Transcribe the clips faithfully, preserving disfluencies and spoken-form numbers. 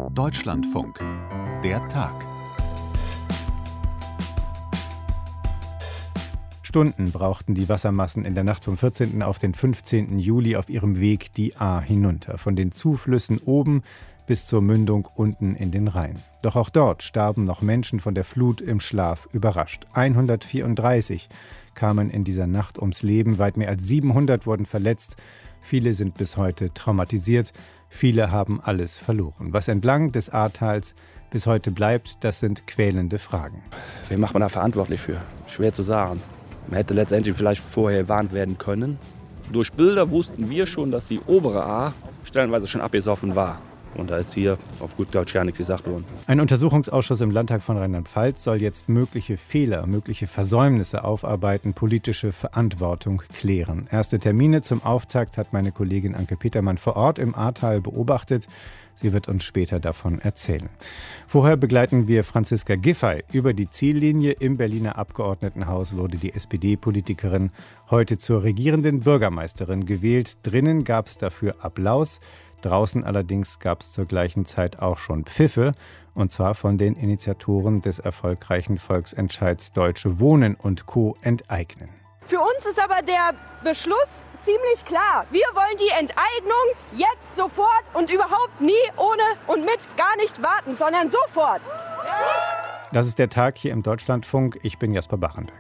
Deutschlandfunk. Der Tag. Stunden brauchten die Wassermassen in der Nacht vom vierzehnten auf den fünfzehnten Juli auf ihrem Weg die Ahr hinunter, von den Zuflüssen oben bis zur Mündung unten in den Rhein. Doch auch dort starben noch Menschen von der Flut im Schlaf überrascht. hundertvierunddreißig kamen in dieser Nacht ums Leben, weit mehr als siebenhundert wurden verletzt. Viele sind bis heute traumatisiert, viele haben alles verloren. Was entlang des Ahrtals bis heute bleibt, das sind quälende Fragen. Wen macht man da verantwortlich für? Schwer zu sagen. Man hätte letztendlich vielleicht vorher gewarnt werden können. Durch Bilder wussten wir schon, dass die obere Ahr stellenweise schon abgesoffen war. Und da ist hier auf gut Deutsch gar nichts gesagt worden. Ein Untersuchungsausschuss im Landtag von Rheinland-Pfalz soll jetzt mögliche Fehler, mögliche Versäumnisse aufarbeiten, politische Verantwortung klären. Erste Termine zum Auftakt hat meine Kollegin Anke Petermann vor Ort im Ahrtal beobachtet. Sie wird uns später davon erzählen. Vorher begleiten wir Franziska Giffey über die Ziellinie. Im Berliner Abgeordnetenhaus wurde die S P D-Politikerin heute zur regierenden Bürgermeisterin gewählt. Drinnen gab es dafür Applaus. Draußen allerdings gab es zur gleichen Zeit auch schon Pfiffe, und zwar von den Initiatoren des erfolgreichen Volksentscheids Deutsche Wohnen und Co. enteignen. Für uns ist aber der Beschluss ziemlich klar. Wir wollen die Enteignung jetzt, sofort und überhaupt nie, ohne und mit gar nicht warten, sondern sofort. Das ist der Tag hier im Deutschlandfunk. Ich bin Jasper Bachenberg.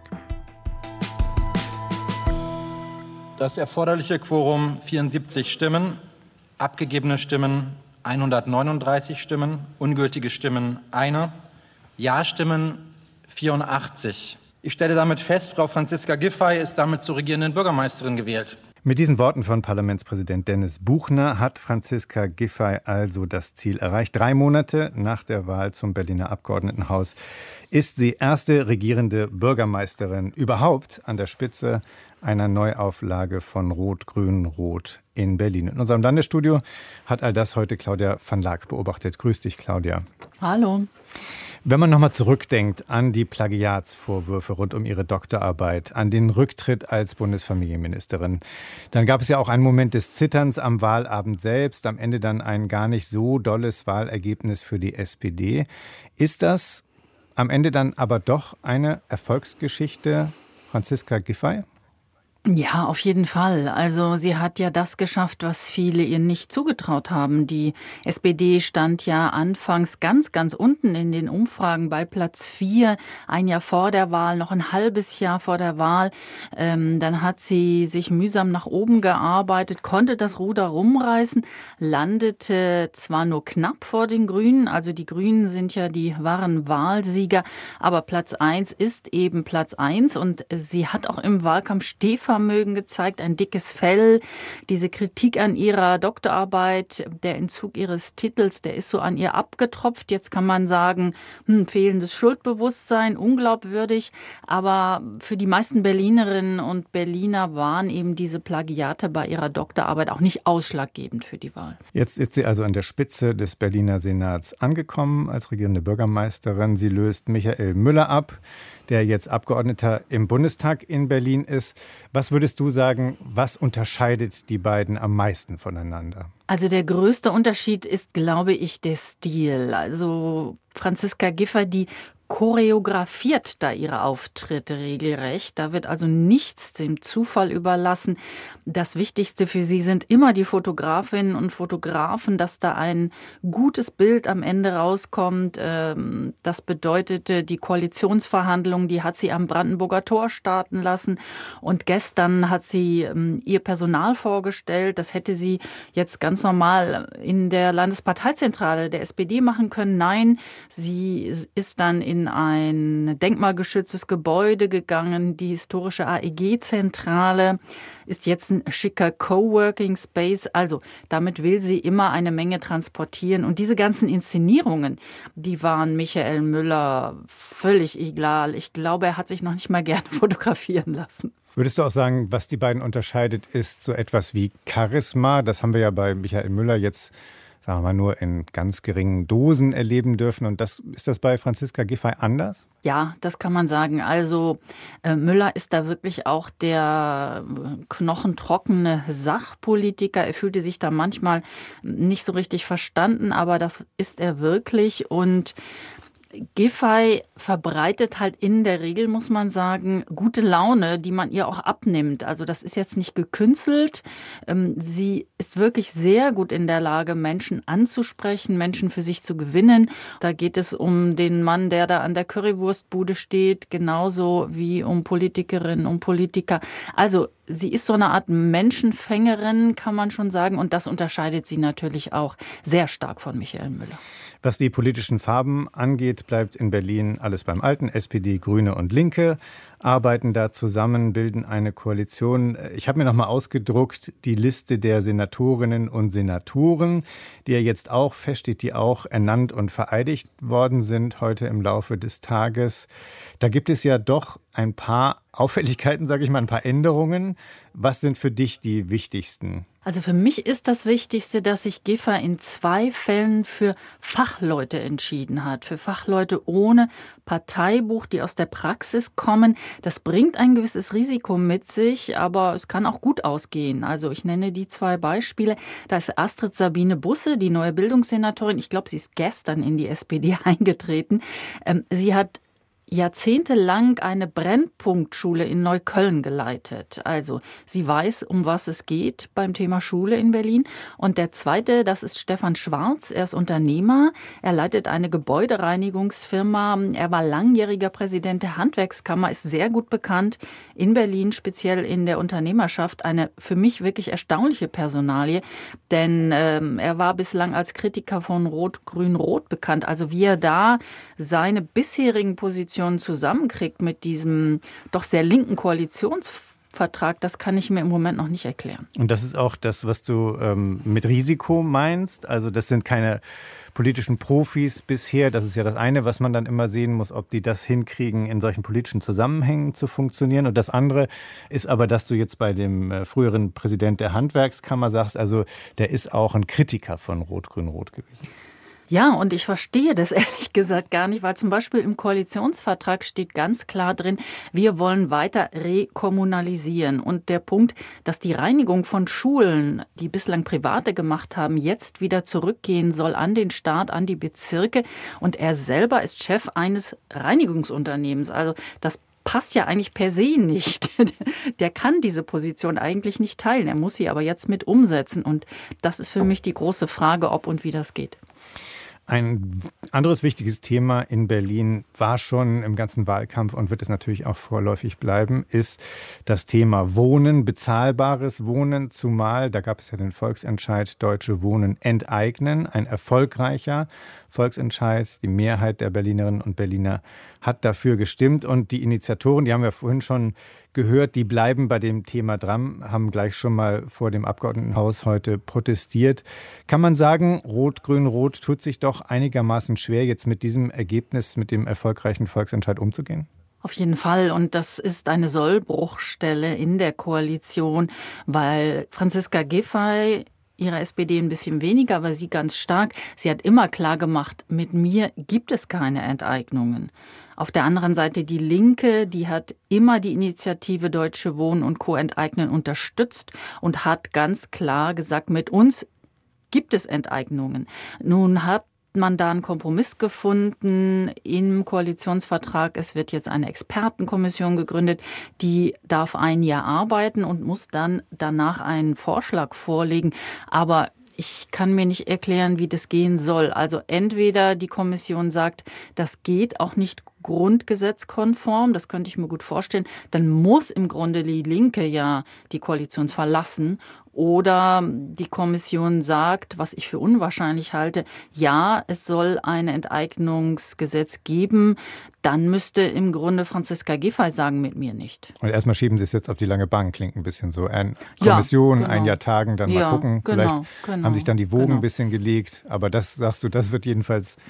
Das erforderliche Quorum vierundsiebzig Stimmen. Abgegebene Stimmen hundertneununddreißig Stimmen, ungültige Stimmen eine, Ja-Stimmen vierundachtzig. Ich stelle damit fest, Frau Franziska Giffey ist damit zur regierenden Bürgermeisterin gewählt. Mit diesen Worten von Parlamentspräsident Dennis Buchner hat Franziska Giffey also das Ziel erreicht. Drei Monate nach der Wahl zum Berliner Abgeordnetenhaus ist sie erste regierende Bürgermeisterin überhaupt an der Spitze einer Neuauflage von Rot-Grün-Rot in Berlin. In unserem Landesstudio hat all das heute Claudia van Laak beobachtet. Grüß dich, Claudia. Hallo. Wenn man nochmal zurückdenkt an die Plagiatsvorwürfe rund um ihre Doktorarbeit, an den Rücktritt als Bundesfamilienministerin, dann gab es ja auch einen Moment des Zitterns am Wahlabend selbst, am Ende dann ein gar nicht so dolles Wahlergebnis für die S P D. Ist das am Ende dann aber doch eine Erfolgsgeschichte, Franziska Giffey? Ja, auf jeden Fall. Also sie hat ja das geschafft, was viele ihr nicht zugetraut haben. Die S P D stand ja anfangs ganz, ganz unten in den Umfragen bei Platz vier, ein Jahr vor der Wahl, noch ein halbes Jahr vor der Wahl. Ähm, dann hat sie sich mühsam nach oben gearbeitet, konnte das Ruder rumreißen, landete zwar nur knapp vor den Grünen, also die Grünen sind ja die wahren Wahlsieger, aber Platz eins ist eben Platz eins und sie hat auch im Wahlkampf Stehvermögen gezeigt, ein dickes Fell. Diese Kritik an ihrer Doktorarbeit, der Entzug ihres Titels, der ist so an ihr abgetropft. Jetzt kann man sagen, hm, fehlendes Schuldbewusstsein, unglaubwürdig. Aber für die meisten Berlinerinnen und Berliner waren eben diese Plagiate bei ihrer Doktorarbeit auch nicht ausschlaggebend für die Wahl. Jetzt ist sie also an der Spitze des Berliner Senats angekommen als regierende Bürgermeisterin. Sie löst Michael Müller ab, der jetzt Abgeordneter im Bundestag in Berlin ist. Was würdest du sagen, was unterscheidet die beiden am meisten voneinander? Also der größte Unterschied ist, glaube ich, der Stil. Also Franziska Giffey, die choreografiert da ihre Auftritte regelrecht. Da wird also nichts dem Zufall überlassen. Das Wichtigste für sie sind immer die Fotografinnen und Fotografen, dass da ein gutes Bild am Ende rauskommt. Das bedeutete die Koalitionsverhandlungen, die hat sie am Brandenburger Tor starten lassen. Und gestern hat sie ihr Personal vorgestellt. Das hätte sie jetzt ganz normal in der Landesparteizentrale der S P D machen können. Nein, sie ist dann in in ein denkmalgeschütztes Gebäude gegangen. Die historische A E G-Zentrale ist jetzt ein schicker Coworking Space. Also damit will sie immer eine Menge transportieren. Und diese ganzen Inszenierungen, die waren Michael Müller völlig egal. Ich glaube, er hat sich noch nicht mal gerne fotografieren lassen. Würdest du auch sagen, was die beiden unterscheidet, ist so etwas wie Charisma? Das haben wir ja bei Michael Müller jetzt sagen wir mal, nur in ganz geringen Dosen erleben dürfen. Und das, ist das bei Franziska Giffey anders? Ja, das kann man sagen. Also äh, Müller ist da wirklich auch der knochentrockene Sachpolitiker. Er fühlte sich da manchmal nicht so richtig verstanden, aber das ist er wirklich. Und Giffey verbreitet halt in der Regel, muss man sagen, gute Laune, die man ihr auch abnimmt. Also das ist jetzt nicht gekünstelt. Sie ist wirklich sehr gut in der Lage, Menschen anzusprechen, Menschen für sich zu gewinnen. Da geht es um den Mann, der da an der Currywurstbude steht, genauso wie um Politikerinnen, um Politiker. Also sie ist so eine Art Menschenfängerin, kann man schon sagen. Und das unterscheidet sie natürlich auch sehr stark von Michael Müller. Was die politischen Farben angeht, bleibt in Berlin alles beim Alten. S P D, Grüne und Linke arbeiten da zusammen, bilden eine Koalition. Ich habe mir noch mal ausgedruckt die Liste der Senatorinnen und Senatoren, die ja jetzt auch feststeht, die auch ernannt und vereidigt worden sind heute im Laufe des Tages. Da gibt es ja doch ein paar Auffälligkeiten, sage ich mal, ein paar Änderungen. Was sind für dich die wichtigsten? Also für mich ist das Wichtigste, dass sich Giffey in zwei Fällen für Fachleute entschieden hat. Für Fachleute ohne Parteibuch, die aus der Praxis kommen. Das bringt ein gewisses Risiko mit sich, aber es kann auch gut ausgehen. Also ich nenne die zwei Beispiele. Da ist Astrid Sabine Busse, die neue Bildungssenatorin. Ich glaube, sie ist gestern in die S P D eingetreten. Ähm, sie hat jahrzehntelang eine Brennpunktschule in Neukölln geleitet. Also sie weiß, um was es geht beim Thema Schule in Berlin. Und der zweite, das ist Stefan Schwarz. Er ist Unternehmer. Er leitet eine Gebäudereinigungsfirma. Er war langjähriger Präsident der Handwerkskammer, ist sehr gut bekannt in Berlin, speziell in der Unternehmerschaft. Eine für mich wirklich erstaunliche Personalie, denn ähm, er war bislang als Kritiker von Rot-Grün-Rot bekannt. Also wie er da seine bisherigen Positionen zusammenkriegt mit diesem doch sehr linken Koalitionsvertrag, das kann ich mir im Moment noch nicht erklären. Und das ist auch das, was du ähm, mit Risiko meinst? Also das sind keine politischen Profis bisher. Das ist ja das eine, was man dann immer sehen muss, ob die das hinkriegen, in solchen politischen Zusammenhängen zu funktionieren. Und das andere ist aber, dass du jetzt bei dem äh, früheren Präsident der Handwerkskammer sagst, also der ist auch ein Kritiker von Rot-Grün-Rot gewesen. Ja, und ich verstehe das ehrlich gesagt gar nicht, weil zum Beispiel im Koalitionsvertrag steht ganz klar drin, wir wollen weiter rekommunalisieren. Und der Punkt, dass die Reinigung von Schulen, die bislang Private gemacht haben, jetzt wieder zurückgehen soll an den Staat, an die Bezirke. Und er selber ist Chef eines Reinigungsunternehmens. Also das passt ja eigentlich per se nicht. Der kann diese Position eigentlich nicht teilen. Er muss sie aber jetzt mit umsetzen. Und das ist für mich die große Frage, ob und wie das geht. Ein anderes wichtiges Thema in Berlin war schon im ganzen Wahlkampf und wird es natürlich auch vorläufig bleiben, ist das Thema Wohnen, bezahlbares Wohnen, zumal, da gab es ja den Volksentscheid Deutsche Wohnen enteignen, ein erfolgreicher Volksentscheid. Die Mehrheit der Berlinerinnen und Berliner hat dafür gestimmt und die Initiatoren, die haben wir vorhin schon gehört, die bleiben bei dem Thema dran, haben gleich schon mal vor dem Abgeordnetenhaus heute protestiert. Kann man sagen, Rot-Grün-Rot tut sich doch einigermaßen schwer, jetzt mit diesem Ergebnis, mit dem erfolgreichen Volksentscheid umzugehen? Auf jeden Fall. Und das ist eine Sollbruchstelle in der Koalition, weil Franziska Giffey, ihre S P D ein bisschen weniger, aber sie ganz stark. Sie hat immer klar gemacht, mit mir gibt es keine Enteignungen. Auf der anderen Seite die Linke, die hat immer die Initiative Deutsche Wohnen und Co. enteignen unterstützt und hat ganz klar gesagt, mit uns gibt es Enteignungen. Nun hat man da einen Kompromiss gefunden im Koalitionsvertrag. Es wird jetzt eine Expertenkommission gegründet, die darf ein Jahr arbeiten und muss dann danach einen Vorschlag vorlegen. Aber ich kann mir nicht erklären, wie das gehen soll. Also entweder die Kommission sagt, das geht auch nicht grundgesetzkonform, das könnte ich mir gut vorstellen, dann muss im Grunde die Linke ja die Koalition verlassen. Oder die Kommission sagt, was ich für unwahrscheinlich halte, ja, es soll ein Enteignungsgesetz geben. Dann müsste im Grunde Franziska Giffey sagen, mit mir nicht. Und erstmal schieben Sie es jetzt auf die lange Bank, klingt ein bisschen so. Eine Kommission, ja, genau. Ein Jahr tagen, dann ja, mal gucken. Genau, Vielleicht genau, haben sich dann die Wogen genau. ein bisschen gelegt. Aber das, sagst du, das wird jedenfalls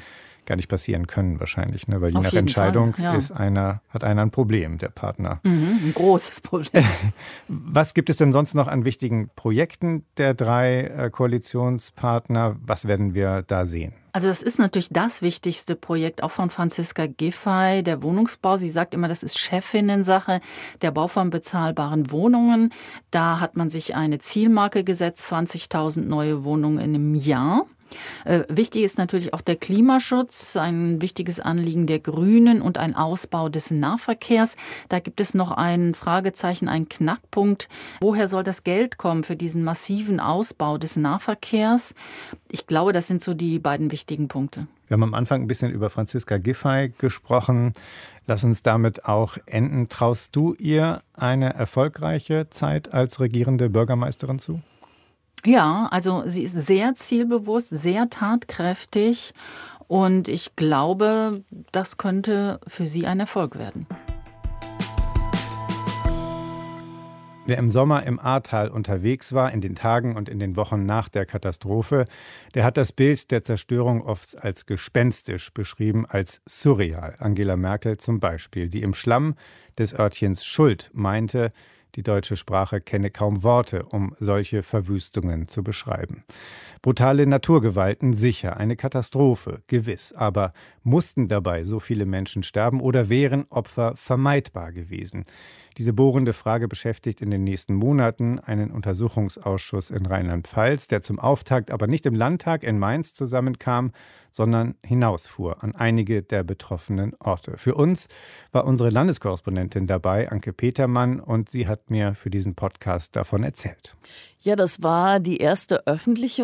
gar nicht passieren können wahrscheinlich, ne? Weil je Auf nach jeden Entscheidung Fall, ja. ist einer, hat einer ein Problem, der Partner. Mhm, ein großes Problem. Was gibt es denn sonst noch an wichtigen Projekten der drei äh, Koalitionspartner? Was werden wir da sehen? Also das ist natürlich das wichtigste Projekt auch von Franziska Giffey, der Wohnungsbau. Sie sagt immer, das ist Chefinnensache, der Bau von bezahlbaren Wohnungen. Da hat man sich eine Zielmarke gesetzt, zwanzigtausend neue Wohnungen in einem Jahr. Äh, wichtig ist natürlich auch der Klimaschutz, ein wichtiges Anliegen der Grünen und ein Ausbau des Nahverkehrs. Da gibt es noch ein Fragezeichen, einen Knackpunkt. Woher soll das Geld kommen für diesen massiven Ausbau des Nahverkehrs? Ich glaube, das sind so die beiden wichtigen Punkte. Wir haben am Anfang ein bisschen über Franziska Giffey gesprochen. Lass uns damit auch enden. Traust du ihr eine erfolgreiche Zeit als regierende Bürgermeisterin zu? Ja, also sie ist sehr zielbewusst, sehr tatkräftig und ich glaube, das könnte für sie ein Erfolg werden. Wer im Sommer im Ahrtal unterwegs war, in den Tagen und in den Wochen nach der Katastrophe, der hat das Bild der Zerstörung oft als gespenstisch beschrieben, als surreal. Angela Merkel zum Beispiel, die im Schlamm des Örtchens Schuld meinte, die deutsche Sprache kenne kaum Worte, um solche Verwüstungen zu beschreiben. Brutale Naturgewalten sicher, eine Katastrophe, gewiss. Aber mussten dabei so viele Menschen sterben oder wären Opfer vermeidbar gewesen? Diese bohrende Frage beschäftigt in den nächsten Monaten einen Untersuchungsausschuss in Rheinland-Pfalz, der zum Auftakt aber nicht im Landtag in Mainz zusammenkam, sondern hinausfuhr an einige der betroffenen Orte. Für uns war unsere Landeskorrespondentin dabei, Anke Petermann, und sie hat mir für diesen Podcast davon erzählt. Ja, das war die erste öffentliche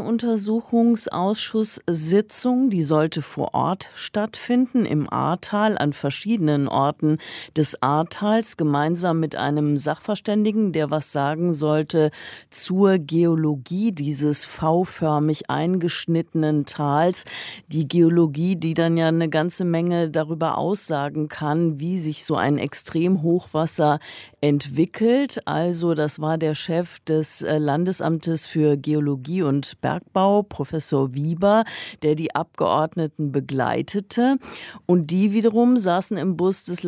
Untersuchungsausschusssitzung. Die sollte vor Ort stattfinden, im Ahrtal, an verschiedenen Orten des Ahrtals, gemeinsam mit einem Sachverständigen, der was sagen sollte zur Geologie dieses V-förmig eingeschnittenen Tals. Die Geologie, die dann ja eine ganze Menge darüber aussagen kann, wie sich so ein Extremhochwasser entwickelt. Also das war der Chef des Landesamtes für Geologie und Bergbau, Professor Wieber, der die Abgeordneten begleitete. Und die wiederum saßen im Bus des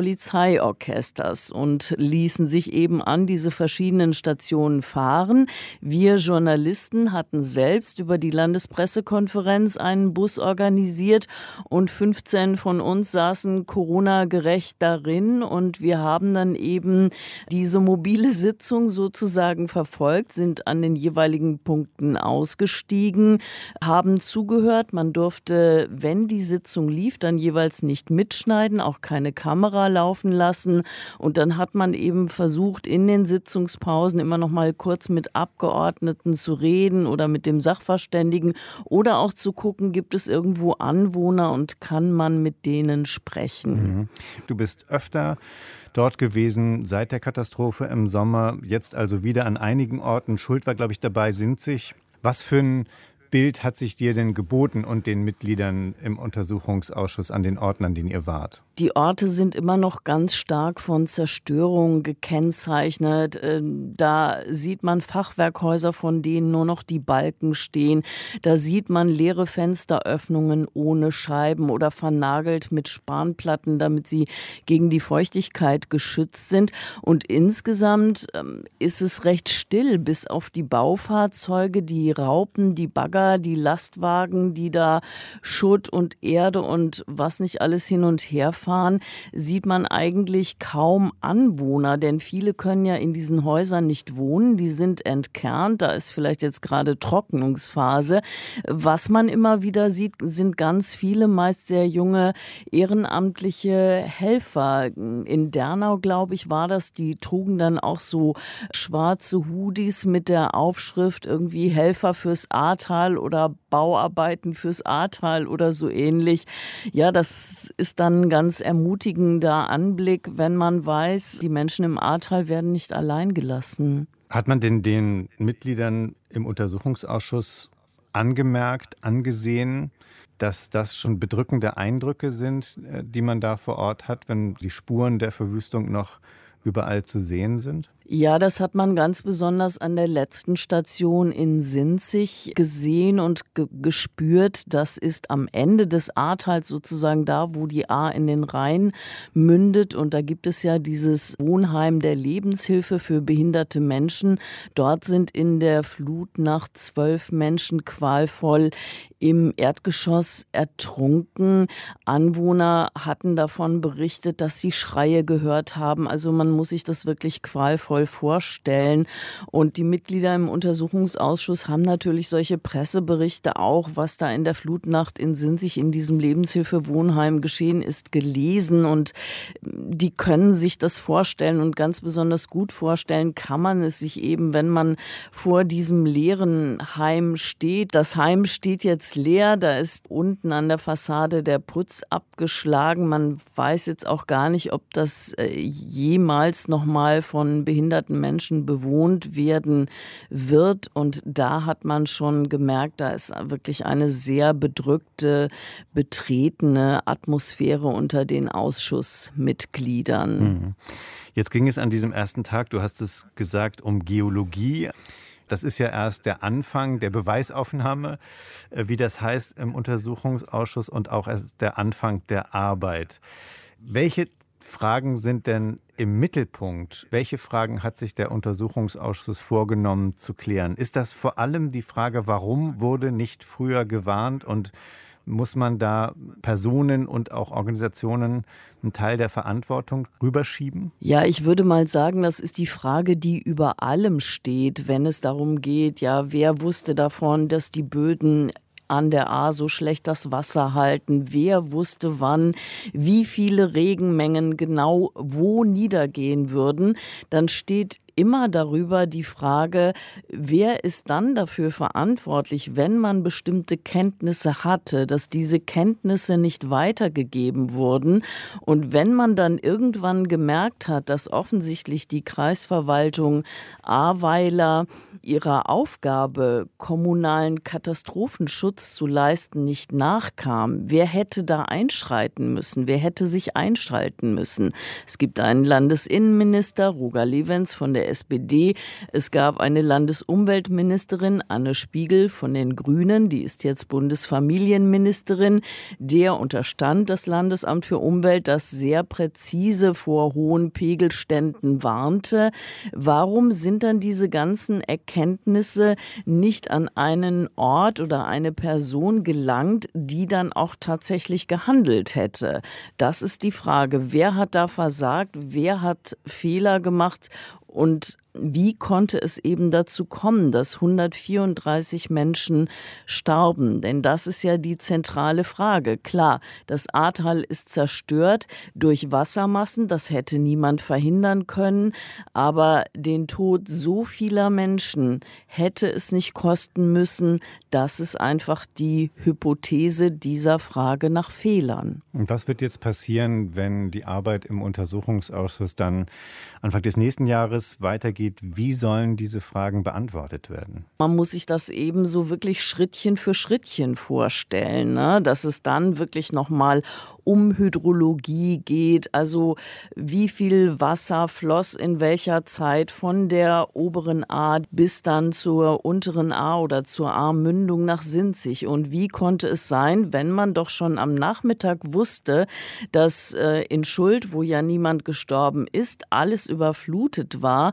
Landespolizeiorchesters und ließen sich eben an diese verschiedenen Stationen fahren. Wir Journalisten hatten selbst über die Landespressekonferenz einen Bus organisiert und fünfzehn von uns saßen Corona-gerecht darin und wir haben dann eben diese mobile Sitzung sozusagen verfolgt, sind an den jeweiligen Punkten ausgestiegen, haben zugehört. Man durfte, wenn die Sitzung lief, dann jeweils nicht mitschneiden, auch keine Kamera laufen lassen. Und dann hat man eben versucht, in den Sitzungspausen immer noch mal kurz mit Abgeordneten zu reden oder mit dem Sachverständigen oder auch zu gucken, gibt es irgendwo Anwohner und kann man mit denen sprechen. Du bist öfter dort gewesen seit der Katastrophe im Sommer, jetzt also wieder an einigen Orten. Schuld war, glaube ich, dabei, Sinzig. Was für ein Bild hat sich dir denn geboten und den Mitgliedern im Untersuchungsausschuss an den Orten, an denen ihr wart? Die Orte sind immer noch ganz stark von Zerstörung gekennzeichnet. Da sieht man Fachwerkhäuser, von denen nur noch die Balken stehen. Da sieht man leere Fensteröffnungen ohne Scheiben oder vernagelt mit Spanplatten, damit sie gegen die Feuchtigkeit geschützt sind. Und insgesamt ist es recht still, bis auf die Baufahrzeuge, die Raupen, die Bagger, die Lastwagen, die da Schutt und Erde und was nicht alles hin und her fahren, sieht man eigentlich kaum Anwohner, denn viele können ja in diesen Häusern nicht wohnen, die sind entkernt, da ist vielleicht jetzt gerade Trocknungsphase. Was man immer wieder sieht, sind ganz viele, meist sehr junge ehrenamtliche Helfer. In Dernau, glaube ich, war das, die trugen dann auch so schwarze Hoodies mit der Aufschrift irgendwie Helfer fürs Ahrtal oder Bauarbeiten fürs Ahrtal oder so ähnlich. Ja, das ist dann ein ganz ermutigender Anblick, wenn man weiß, die Menschen im Ahrtal werden nicht allein gelassen. Hat man denn den Mitgliedern im Untersuchungsausschuss angemerkt, angesehen, dass das schon bedrückende Eindrücke sind, die man da vor Ort hat, wenn die Spuren der Verwüstung noch überall zu sehen sind? Ja, das hat man ganz besonders an der letzten Station in Sinzig gesehen und ge- gespürt. Das ist am Ende des Ahrtals sozusagen da, wo die Ahr in den Rhein mündet. Und da gibt es ja dieses Wohnheim der Lebenshilfe für behinderte Menschen. Dort sind in der Flutnacht zwölf Menschen qualvoll im Erdgeschoss ertrunken. Anwohner hatten davon berichtet, dass sie Schreie gehört haben. Also man muss sich das wirklich qualvoll vorstellen. Und die Mitglieder im Untersuchungsausschuss haben natürlich solche Presseberichte auch, was da in der Flutnacht in Sinzig in diesem Lebenshilfewohnheim geschehen ist, gelesen. Und die können sich das vorstellen und ganz besonders gut vorstellen kann man es sich eben, wenn man vor diesem leeren Heim steht. Das Heim steht jetzt leer, da ist unten an der Fassade der Putz abgeschlagen. Man weiß jetzt auch gar nicht, ob das jemals nochmal von behinderten Menschen bewohnt werden wird. Und da hat man schon gemerkt, da ist wirklich eine sehr bedrückte, betretene Atmosphäre unter den Ausschussmitgliedern. Jetzt ging es an diesem ersten Tag, du hast es gesagt, um Geologie. Das ist ja erst der Anfang der Beweisaufnahme, wie das heißt im Untersuchungsausschuss, und auch erst der Anfang der Arbeit. Welche Fragen sind denn im Mittelpunkt? Welche Fragen hat sich der Untersuchungsausschuss vorgenommen zu klären? Ist das vor allem die Frage, warum wurde nicht früher gewarnt, und muss man da Personen und auch Organisationen einen Teil der Verantwortung rüberschieben? Ja, ich würde mal sagen, das ist die Frage, die über allem steht, wenn es darum geht, ja, wer wusste davon, dass die Böden an der Ahr so schlecht das Wasser halten? Wer wusste wann, wie viele Regenmengen genau wo niedergehen würden? Dann steht immer darüber die Frage, wer ist dann dafür verantwortlich, wenn man bestimmte Kenntnisse hatte, dass diese Kenntnisse nicht weitergegeben wurden. Und wenn man dann irgendwann gemerkt hat, dass offensichtlich die Kreisverwaltung Ahrweiler ihrer Aufgabe, kommunalen Katastrophenschutz zu leisten, nicht nachkam, wer hätte da einschreiten müssen? Wer hätte sich einschalten müssen? Es gibt einen Landesinnenminister, Roger Levens von der S P D. Es gab eine Landesumweltministerin, Anne Spiegel von den Grünen, die ist jetzt Bundesfamilienministerin. Der unterstand das Landesamt für Umwelt, das sehr präzise vor hohen Pegelständen warnte. Warum sind dann diese ganzen Erkenntnisse nicht an einen Ort oder eine Person gelangt, die dann auch tatsächlich gehandelt hätte? Das ist die Frage. Wer hat da versagt? Wer hat Fehler gemacht? Und wie konnte es eben dazu kommen, dass hundertvierunddreißig Menschen starben? Denn das ist ja die zentrale Frage. Klar, das Ahrtal ist zerstört durch Wassermassen, das hätte niemand verhindern können. Aber den Tod so vieler Menschen hätte es nicht kosten müssen. Das ist einfach die Hypothese dieser Frage nach Fehlern. Und was wird jetzt passieren, wenn die Arbeit im Untersuchungsausschuss dann Anfang des nächsten Jahres weitergeht? Wie sollen diese Fragen beantwortet werden? Man muss sich das eben so wirklich Schrittchen für Schrittchen vorstellen, ne? Dass es dann wirklich nochmal um Hydrologie geht, also wie viel Wasser floss in welcher Zeit von der oberen Ahr bis dann zur unteren Ahr oder zur Ahrmündung nach Sinzig. Und wie konnte es sein, wenn man doch schon am Nachmittag wusste, dass äh, in Schuld, wo ja niemand gestorben ist, alles überflutet war?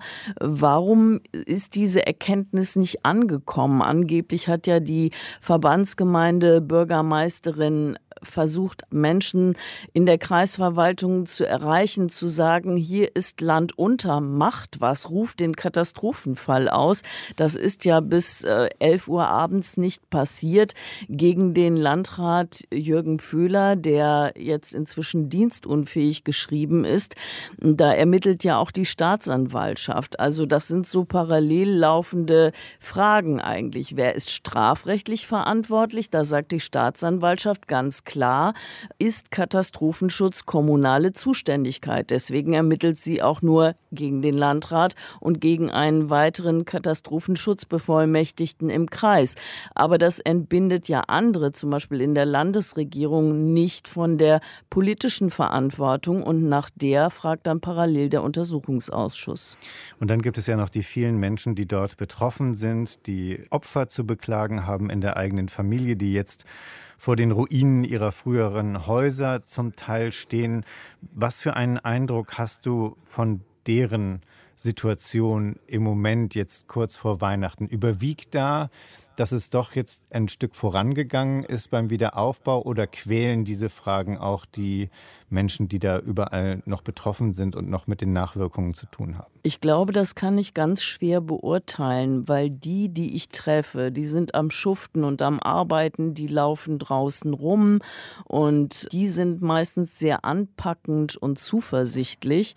Warum ist diese Erkenntnis nicht angekommen? Angeblich hat ja die Verbandsgemeinde Bürgermeisterin versucht, Menschen in der Kreisverwaltung zu erreichen, zu sagen, hier ist Land unter, macht was, ruft den Katastrophenfall aus. Das ist ja bis äh, elf Uhr abends nicht passiert. Gegen den Landrat Jürgen Föhler, der jetzt inzwischen dienstunfähig geschrieben ist, da ermittelt ja auch die Staatsanwaltschaft. Also das sind so parallel laufende Fragen eigentlich. Wer ist strafrechtlich verantwortlich? Da sagt die Staatsanwaltschaft ganz klar, ist Katastrophenschutz kommunale Zuständigkeit. Deswegen ermittelt sie auch nur gegen den Landrat und gegen einen weiteren Katastrophenschutzbevollmächtigten im Kreis. Aber das entbindet ja andere, zum Beispiel in der Landesregierung, nicht von der politischen Verantwortung. Und nach der fragt dann parallel der Untersuchungsausschuss. Und dann gibt es ja noch die vielen Menschen, die dort betroffen sind, die Opfer zu beklagen haben in der eigenen Familie, die jetzt vor den Ruinen ihrer früheren Häuser zum Teil stehen. Was für einen Eindruck hast du von deren Situation im Moment jetzt kurz vor Weihnachten? Überwiegt da, dass es doch jetzt ein Stück vorangegangen ist beim Wiederaufbau, oder quälen diese Fragen auch die Menschen, die da überall noch betroffen sind und noch mit den Nachwirkungen zu tun haben? Ich glaube, das kann ich ganz schwer beurteilen, weil die, die ich treffe, die sind am Schuften und am Arbeiten, die laufen draußen rum und die sind meistens sehr anpackend und zuversichtlich.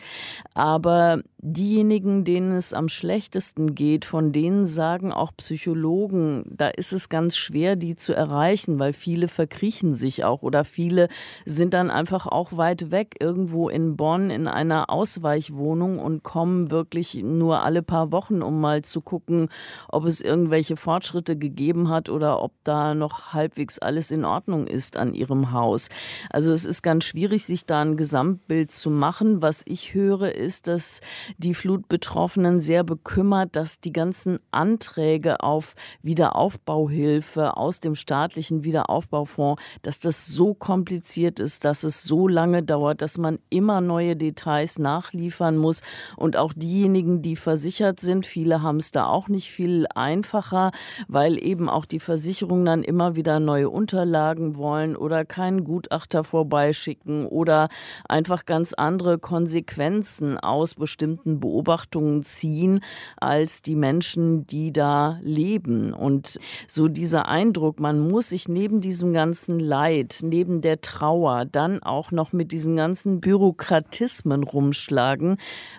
Aber diejenigen, denen es am schlechtesten geht, von denen sagen auch Psychologen, da ist es ganz schwer, die zu erreichen, weil viele verkriechen sich auch oder viele sind dann einfach auch weit weg, irgendwo in Bonn in einer Ausweichwohnung und kommen wirklich nur alle paar Wochen, um mal zu gucken, ob es irgendwelche Fortschritte gegeben hat oder ob da noch halbwegs alles in Ordnung ist an ihrem Haus. Also es ist ganz schwierig, sich da ein Gesamtbild zu machen. Was ich höre, ist, dass die Flutbetroffenen sehr bekümmert, dass die ganzen Anträge auf Wiederaufbauhilfe aus dem staatlichen Wiederaufbaufonds, dass das so kompliziert ist, dass es so lange dauert, dass man immer neue Details nachliefern muss. Und auch diejenigen, die versichert sind, viele haben es da auch nicht viel einfacher, weil eben auch die Versicherungen dann immer wieder neue Unterlagen wollen oder keinen Gutachter vorbeischicken oder einfach ganz andere Konsequenzen aus bestimmten Beobachtungen ziehen, als die Menschen, die da leben. Und so dieser Eindruck, man muss sich neben diesem ganzen Leid, neben der Trauer, dann auch noch mit diesen ganzen Bürokratismen rumschlagen,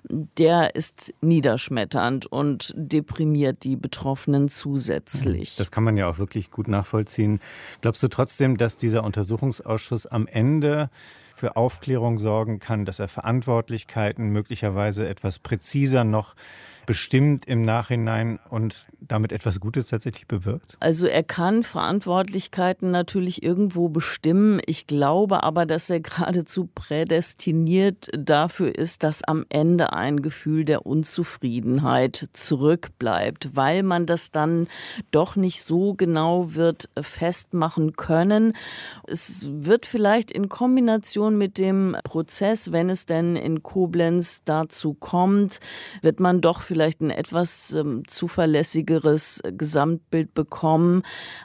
der ist niederschmetternd und deprimiert die Betroffenen zusätzlich. Das kann man ja auch wirklich gut nachvollziehen. Glaubst du trotzdem, dass dieser Untersuchungsausschuss am Ende für Aufklärung sorgen kann, dass er Verantwortlichkeiten möglicherweise etwas präziser noch bestimmt im Nachhinein und damit etwas Gutes tatsächlich bewirkt? Also er kann Verantwortlichkeiten natürlich irgendwo bestimmen. Ich glaube aber, dass er geradezu prädestiniert dafür ist, dass am Ende ein Gefühl der Unzufriedenheit zurückbleibt, weil man das dann doch nicht so genau wird festmachen können. Es wird vielleicht in Kombination mit dem Prozess, wenn es denn in Koblenz dazu kommt, wird man doch vielleicht ein etwas ähm, zuverlässigeres Gesamtbild bekommen.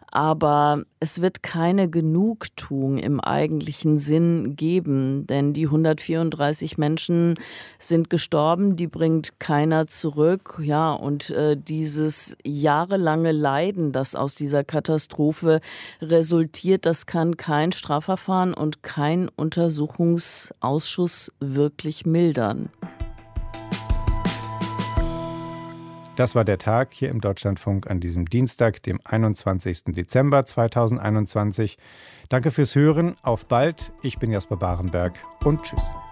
Aber es wird keine Genugtuung im eigentlichen Sinn geben, denn die hundertvierunddreißig Menschen sind gestorben, die bringt keiner zurück. Ja, und äh, dieses jahrelange Leiden, das aus dieser Katastrophe resultiert, das kann kein Strafverfahren und kein Untersuchungsausschuss wirklich mildern. Das war der Tag hier im Deutschlandfunk an diesem Dienstag, dem einundzwanzigsten Dezember zweitausendeinundzwanzig. Danke fürs Hören, auf bald. Ich bin Jasper Barenberg und tschüss.